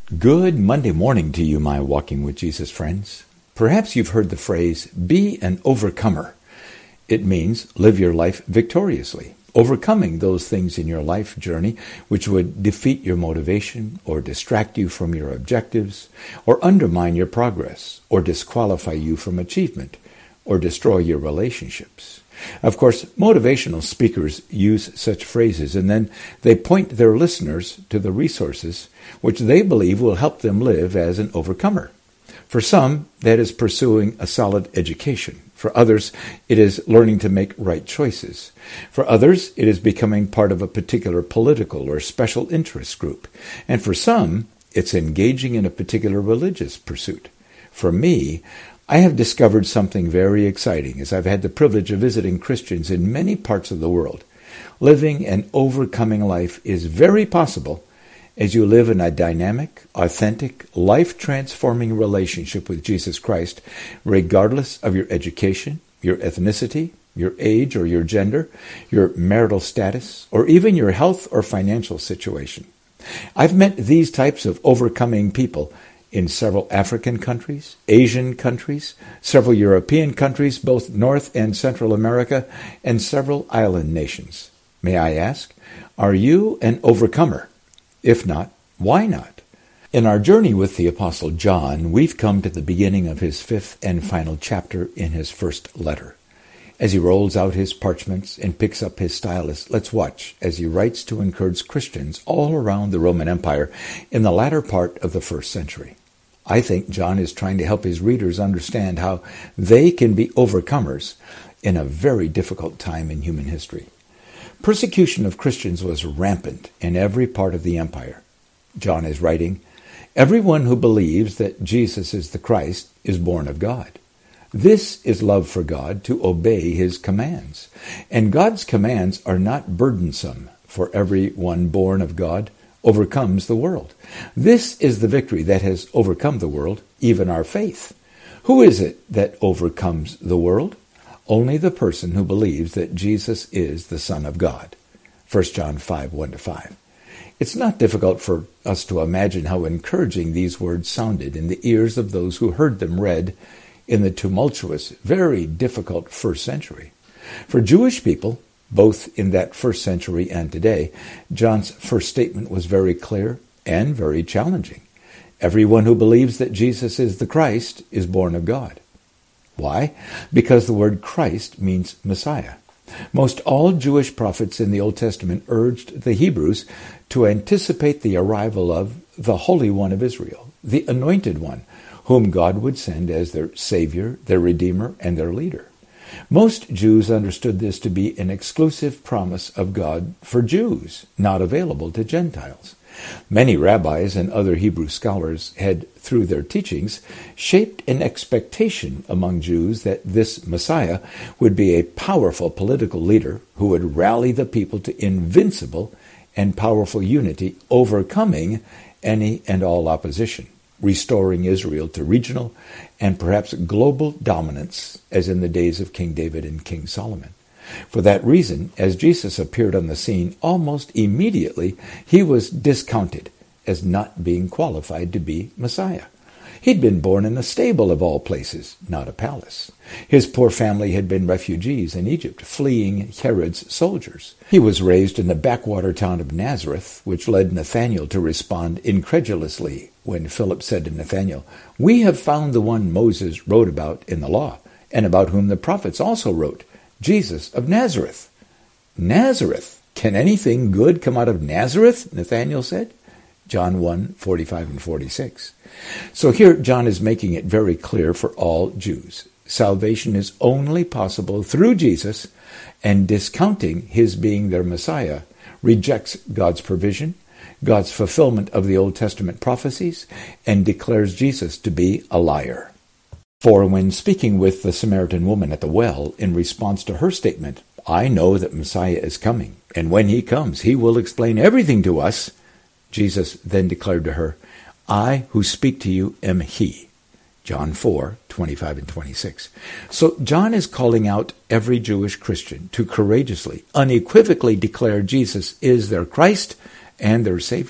Good Monday morning to you, my Walking with Jesus friends. Perhaps you've heard the phrase, be an overcomer. It means live your life victoriously, overcoming those things in your life journey which would defeat your motivation or distract you from your objectives or undermine your progress or disqualify you from achievement or destroy your relationships. Of course, motivational speakers use such phrases and then they point their listeners to the resources which they believe will help them live as an overcomer. For some, that is pursuing a solid education. For others, it is learning to make right choices. For others, it is becoming part of a particular political or special interest group. And for some, it's engaging in a particular religious pursuit. For me, I have discovered something very exciting as I've had the privilege of visiting Christians in many parts of the world. Living an overcoming life is very possible as you live in a dynamic, authentic, life-transforming relationship with Jesus Christ, regardless of your education, your ethnicity, your age or your gender, your marital status, or even your health or financial situation. I've met these types of overcoming people in several African countries, Asian countries, several European countries, both North and Central America, and several island nations. May I ask, are you an overcomer? If not, why not? In our journey with the Apostle John, we've come to the beginning of his fifth and final chapter in his first letter. As he rolls out his parchments and picks up his stylus, let's watch as he writes to encourage Christians all around the Roman Empire in the latter part of the first century. I think John is trying to help his readers understand how they can be overcomers in a very difficult time in human history. Persecution of Christians was rampant in every part of the empire. John is writing, "Everyone who believes that Jesus is the Christ is born of God. This is love for God, to obey his commands. And God's commands are not burdensome, for everyone born of God overcomes the world. This is the victory that has overcome the world, even our faith. Who is it that overcomes the world? Only the person who believes that Jesus is the Son of God." 1 John 5, 1-5. It's not difficult for us to imagine how encouraging these words sounded in the ears of those who heard them read in the tumultuous, very difficult first century. For Jewish people, both in that first century and today, John's first statement was very clear and very challenging. Everyone who believes that Jesus is the Christ is born of God. Why? Because the word Christ means Messiah. Most all Jewish prophets in the Old Testament urged the Hebrews to anticipate the arrival of the Holy One of Israel, the Anointed One, whom God would send as their Savior, their Redeemer, and their leader. Most Jews understood this to be an exclusive promise of God for Jews, not available to Gentiles. Many rabbis and other Hebrew scholars had, through their teachings, shaped an expectation among Jews that this Messiah would be a powerful political leader who would rally the people to invincible and powerful unity, overcoming any and all opposition, restoring Israel to regional and perhaps global dominance, as in the days of King David and King Solomon. For that reason, as Jesus appeared on the scene, almost immediately he was discounted as not being qualified to be Messiah. He'd been born in a stable of all places, not a palace. His poor family had been refugees in Egypt, fleeing Herod's soldiers. He was raised in the backwater town of Nazareth, which led Nathanael to respond incredulously when Philip said to Nathanael, "We have found the one Moses wrote about in the law, and about whom the prophets also wrote, Jesus of Nazareth." "Nazareth? Can anything good come out of Nazareth?" Nathanael said. John 1, 45 and 46. So here John is making it very clear for all Jews. Salvation is only possible through Jesus, and discounting his being their Messiah rejects God's provision, God's fulfillment of the Old Testament prophecies, and declares Jesus to be a liar. For when speaking with the Samaritan woman at the well in response to her statement, "I know that Messiah is coming, and when he comes, he will explain everything to us," Jesus then declared to her, "I who speak to you am he." John 4, 25 and 26. So John is calling out every Jewish Christian to courageously, unequivocally declare Jesus is their Christ and their Savior.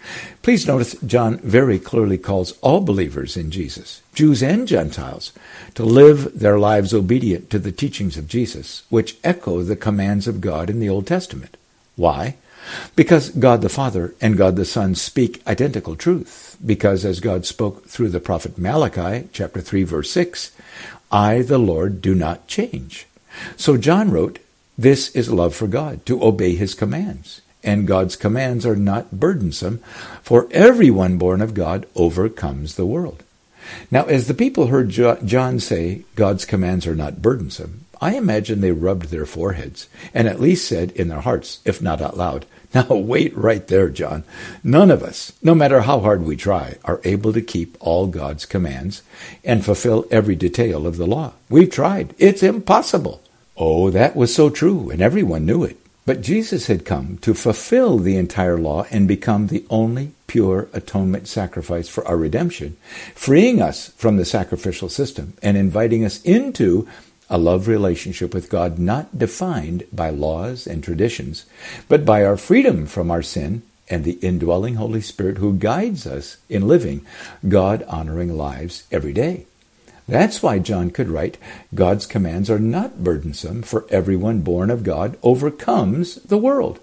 Please notice John very clearly calls all believers in Jesus, Jews and Gentiles, to live their lives obedient to the teachings of Jesus, which echo the commands of God in the Old Testament. Why? Because God the Father and God the Son speak identical truth. Because as God spoke through the prophet Malachi, chapter 3, verse 6, I, the Lord, do not change. So John wrote, this is love for God, to obey his commands. And God's commands are not burdensome, for everyone born of God overcomes the world. Now, as the people heard John say God's commands are not burdensome, I imagine they rubbed their foreheads and at least said in their hearts, if not out loud, now wait right there, John. None of us, no matter how hard we try, are able to keep all God's commands and fulfill every detail of the law. We've tried. It's impossible. Oh, that was so true, and everyone knew it. But Jesus had come to fulfill the entire law and become the only pure atonement sacrifice for our redemption, freeing us from the sacrificial system and inviting us into a love relationship with God not defined by laws and traditions, but by our freedom from our sin and the indwelling Holy Spirit who guides us in living God-honoring lives every day. That's why John could write, God's commands are not burdensome, for everyone born of God overcomes the world.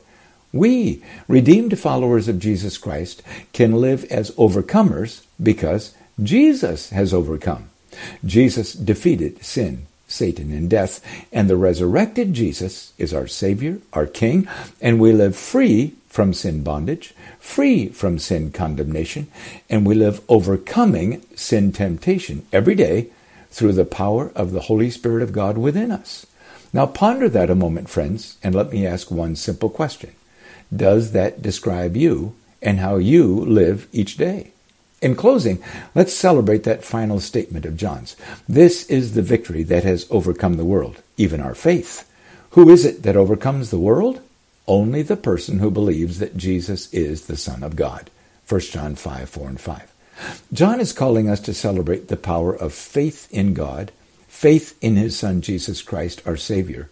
We, redeemed followers of Jesus Christ, can live as overcomers because Jesus has overcome. Jesus defeated sin, Satan, and death, and the resurrected Jesus is our Savior, our King, and we live free from sin bondage, free from sin condemnation, and we live overcoming sin temptation every day through the power of the Holy Spirit of God within us. Now ponder that a moment, friends, and let me ask one simple question. Does that describe you and how you live each day? In closing, let's celebrate that final statement of John's. This is the victory that has overcome the world, even our faith. Who is it that overcomes the world? Only the person who believes that Jesus is the Son of God. 1 John 5, 4 and 5. John is calling us to celebrate the power of faith in God, faith in his Son Jesus Christ, our Savior.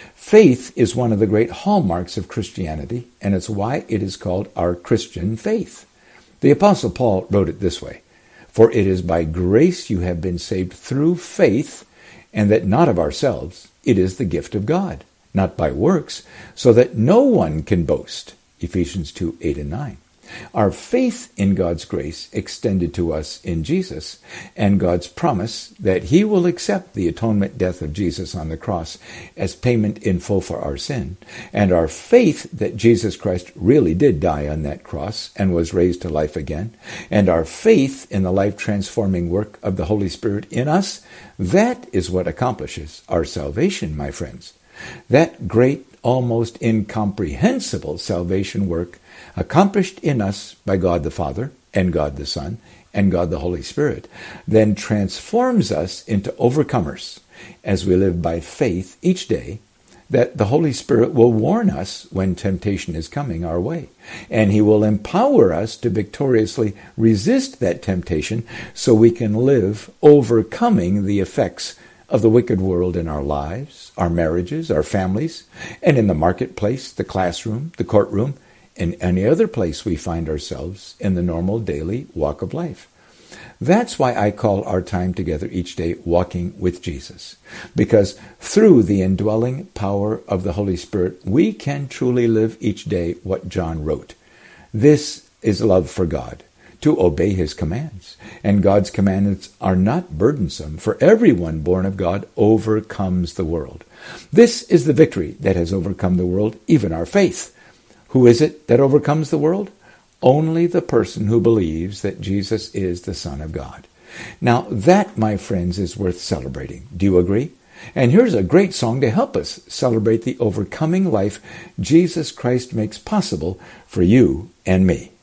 Faith is one of the great hallmarks of Christianity, and it's why it is called our Christian faith. The Apostle Paul wrote it this way, For it is by grace you have been saved through faith, and that not of ourselves, it is the gift of God, not by works, so that no one can boast. Ephesians 2, 8 and 9. Our faith in God's grace extended to us in Jesus, and God's promise that he will accept the atonement death of Jesus on the cross as payment in full for our sin, and our faith that Jesus Christ really did die on that cross and was raised to life again, and our faith in the life-transforming work of the Holy Spirit in us, that is what accomplishes our salvation, my friends. That great, almost incomprehensible salvation work accomplished in us by God the Father and God the Son and God the Holy Spirit then transforms us into overcomers as we live by faith each day that the Holy Spirit will warn us when temptation is coming our way, and he will empower us to victoriously resist that temptation so we can live overcoming the effects of the wicked world in our lives, our marriages, our families, and in the marketplace, the classroom, the courtroom, and any other place we find ourselves in the normal daily walk of life. That's why I call our time together each day walking with Jesus, because through the indwelling power of the Holy Spirit, we can truly live each day what John wrote. This is love for God, to obey his commands. And God's commandments are not burdensome, for everyone born of God overcomes the world. This is the victory that has overcome the world, even our faith. Who is it that overcomes the world? Only the person who believes that Jesus is the Son of God. Now that, my friends, is worth celebrating. Do you agree? And here's a great song to help us celebrate the overcoming life Jesus Christ makes possible for you and me.